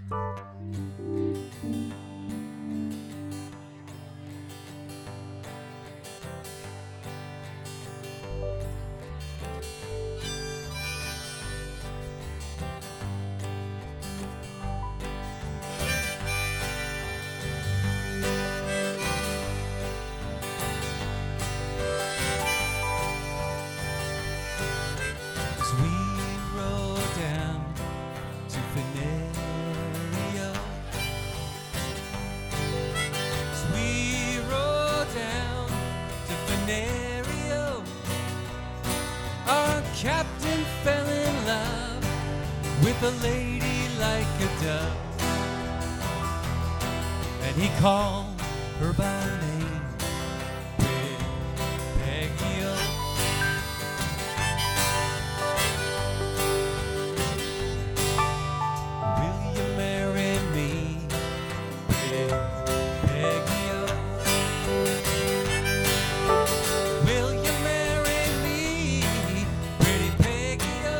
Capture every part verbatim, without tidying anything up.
Captain fell in love with a lady like a dove, and he called her by name, Peggy O. Will you marry me, Peggy O? Will you marry me, pretty Peggy O?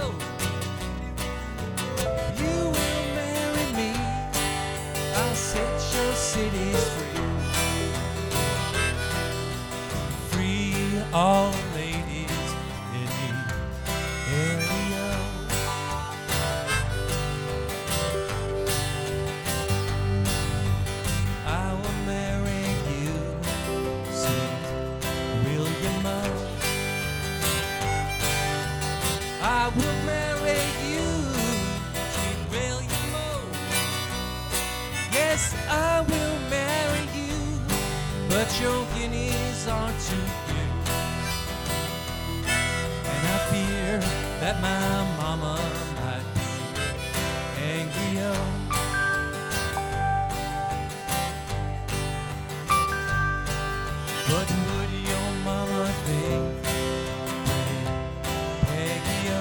You will marry me, I'll set your cities free. Free all ladies in the area. I will marry you, sweet William O. I will marry you, sweet William O. Yes, I will marry you, but your guineas are too few, and I fear that my mama might be angry. Oh, what would your mama think, Peggy O?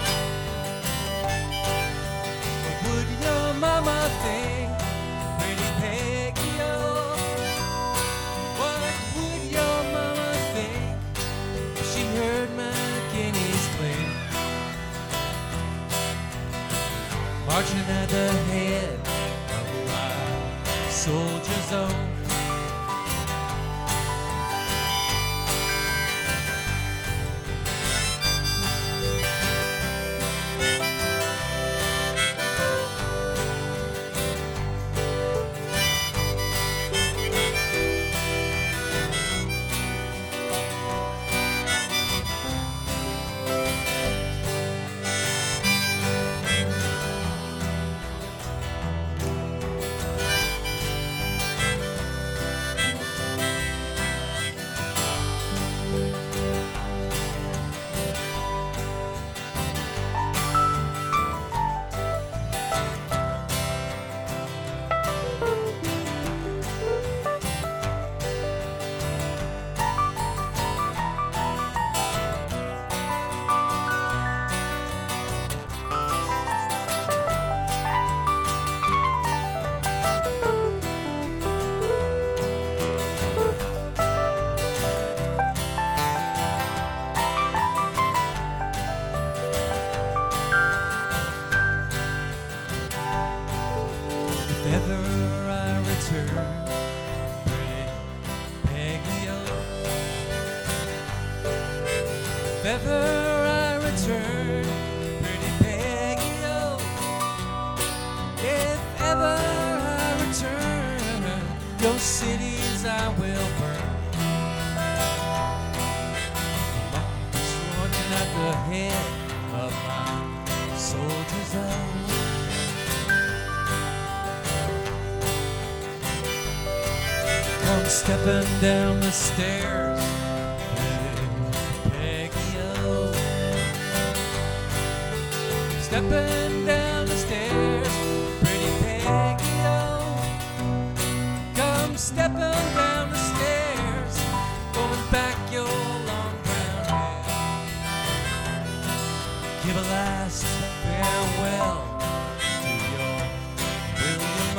What would your mama think, pretty Peggy O? What would your mama think if she heard my guineas clear, marching at the head of my soldiers' own? If ever I return, pretty Peggy O. If ever I return, pretty Peggy O. If ever I return, your cities I will burn. Marching at the head of my soldiers' own. Come stepping down the stairs, Peggy O. Stepping down the stairs, pretty Peggy O. Come stepping down the stairs, going back your long brown hair. Give a last farewell to your William O.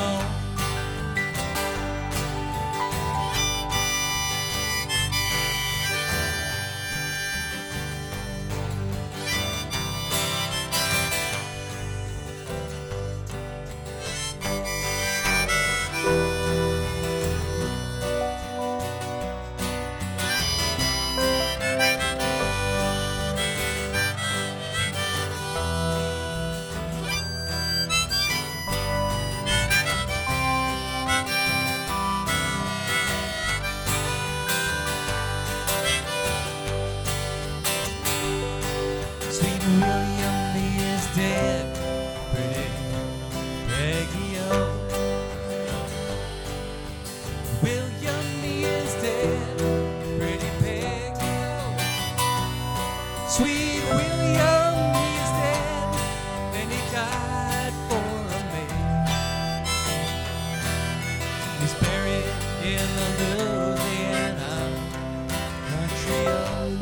in the Louisiana country road.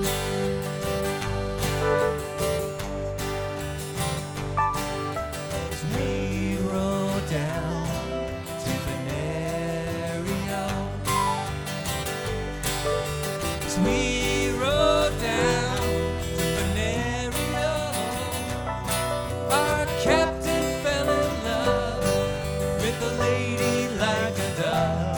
As we rode down to Venerio, as we rode down to Venerio, our captain fell in love with a lady like a dove.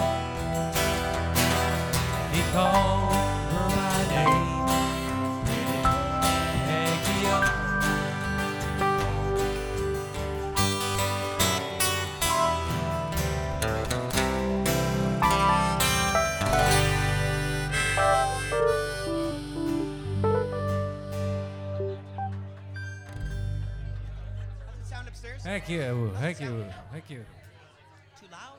He called her by name, pretty Peggy O. How's it sound upstairs? Thank you, thank you, thank you. Too loud?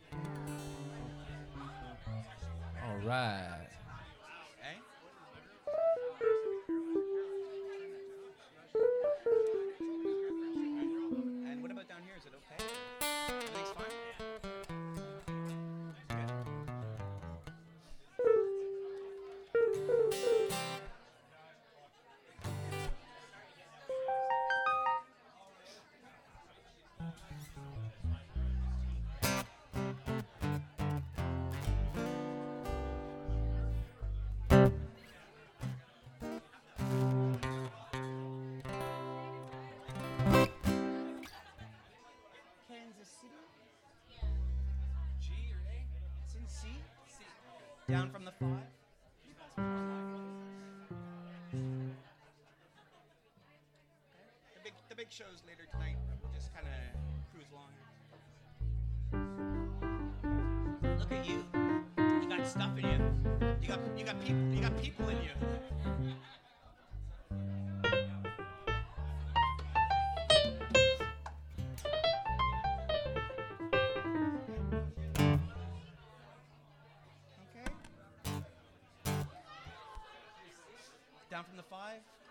All right. Eh? And what about down here? Is it okay? Everything's fine? Good. Kansas City? G or A? It's in C? C. Down from the five? The big, the big show's later tonight. We'll just kind of cruise along. Look at you. You got stuff in you. You got, you got people. You got people in you. Okay. Down from the five.